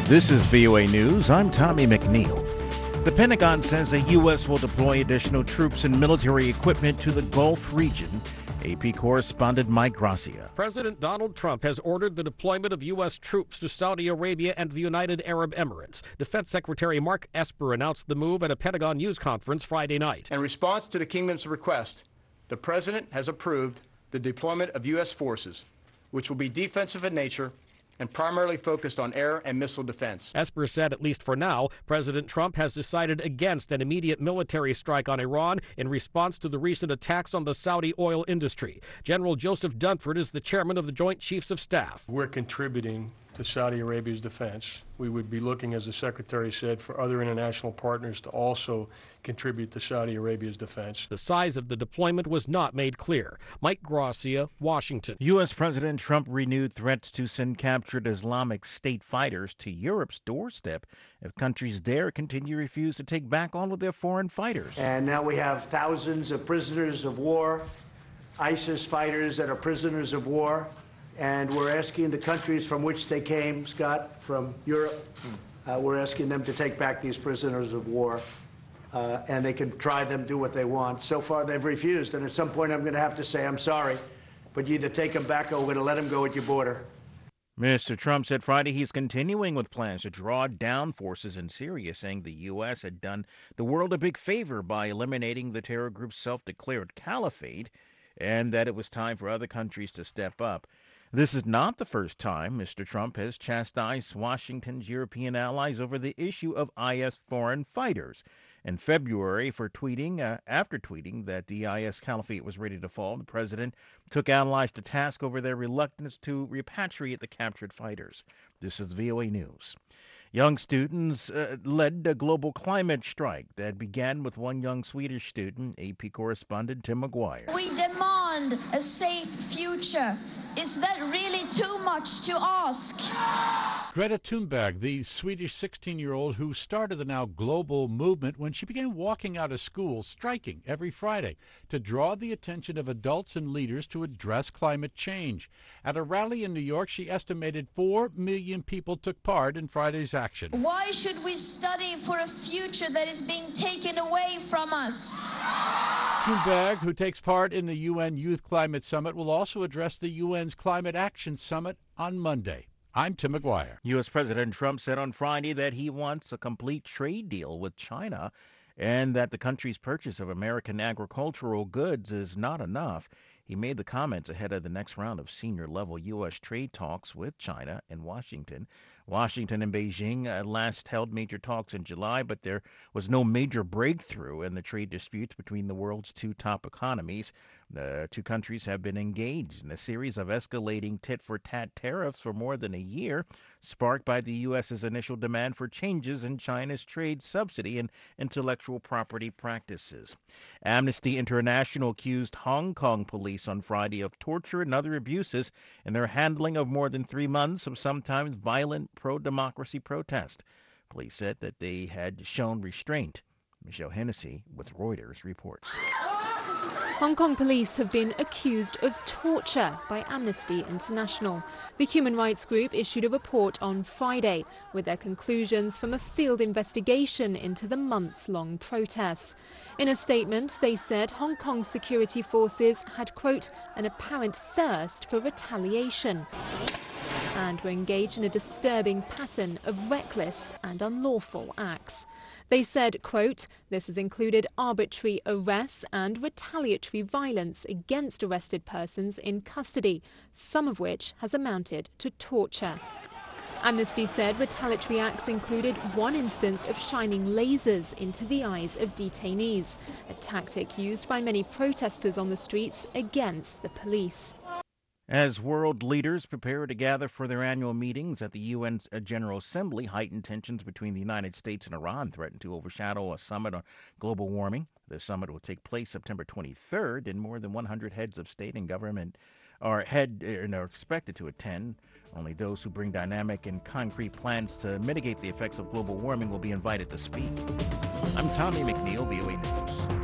This is VOA News. I'm Tommy McNeil. The Pentagon says the U.S. will deploy additional troops and military equipment to the Gulf region. AP correspondent Mike Gracia. President Donald Trump has ordered the deployment of U.S. troops to Saudi Arabia and the United Arab Emirates. Defense Secretary Mark Esper announced the move at a Pentagon news conference Friday night. In response to the Kingdom's request, the President has approved the deployment of U.S. forces, which will be defensive in nature and primarily focused on air and missile defense. Esper said, at least for now, President Trump has decided against an immediate military strike on Iran in response to the recent attacks on the Saudi oil industry. General Joseph Dunford is the chairman of the Joint Chiefs of Staff. We're contributing to Saudi Arabia's defense. We would be looking, as the Secretary said, for other international partners to also contribute to Saudi Arabia's defense. The size of the deployment was not made clear. Mike Gracia, Washington. U.S. President Trump renewed threats to send captured Islamic State fighters to Europe's doorstep if countries there continue to refuse to take back all of their foreign fighters. And now we have thousands of prisoners of war, ISIS fighters that are prisoners of war. And we're asking the countries from which they came, Scott, from Europe, we're asking them to take back these prisoners of war. And they can try them, do what they want. So far, they've refused. And at some point, I'm going to have to say, I'm sorry, but you either take them back or we're going to let them go at your border. Mr. Trump said Friday he's continuing with plans to draw down forces in Syria, saying the U.S. had done the world a big favor by eliminating the terror group's self-declared caliphate, and that it was time for other countries to step up. This is not the first time Mr. Trump has chastised Washington's European allies over the issue of IS foreign fighters. In February, after tweeting that the IS caliphate was ready to fall, the president took allies to task over their reluctance to repatriate the captured fighters. This is VOA News. Young students led a global climate strike that began with one young Swedish student, AP correspondent Tim McGuire. We demand a safe future. Is that really too much to ask? Greta Thunberg, the Swedish 16-year-old who started the now global movement when she began walking out of school, striking every Friday to draw the attention of adults and leaders to address climate change. At a rally in New York, she estimated 4 million people took part in Friday's action. Why should we study for a future that is being taken away from us? Thunberg, who takes part in the UN Youth Climate Summit, will also address the UN's Climate Action Summit on Monday. I'm Tim McGuire. U.S. President Trump said on Friday that he wants a complete trade deal with China and that the country's purchase of American agricultural goods is not enough. He made the comments ahead of the next round of senior-level U.S. trade talks with China in Washington. Washington and Beijing last held major talks in July, but there was no major breakthrough in the trade disputes between the world's two top economies. The two countries have been engaged in a series of escalating tit-for-tat tariffs for more than a year, sparked by the U.S.'s initial demand for changes in China's trade subsidy and intellectual property practices. Amnesty International accused Hong Kong police on Friday of torture and other abuses in their handling of more than 3 months of sometimes violent pro-democracy protest. Police said that they had shown restraint. Michelle Hennessy with Reuters reports. Hong Kong police have been accused of torture by Amnesty International. The human rights group issued a report on Friday with their conclusions from a field investigation into the months-long protests. In a statement, they said Hong Kong security forces had, quote, an apparent thirst for retaliation and were engaged in a disturbing pattern of reckless and unlawful acts. They said, quote, this has included arbitrary arrests and retaliatory violence against arrested persons in custody, some of which has amounted to torture. Amnesty said retaliatory acts included one instance of shining lasers into the eyes of detainees, a tactic used by many protesters on the streets against the police. As world leaders prepare to gather for their annual meetings at the UN General Assembly, heightened tensions between the United States and Iran threaten to overshadow a summit on global warming. The summit will take place September 23rd, and more than 100 heads of state and government are expected to attend. Only those who bring dynamic and concrete plans to mitigate the effects of global warming will be invited to speak. I'm Tommy McNeil, VOA News.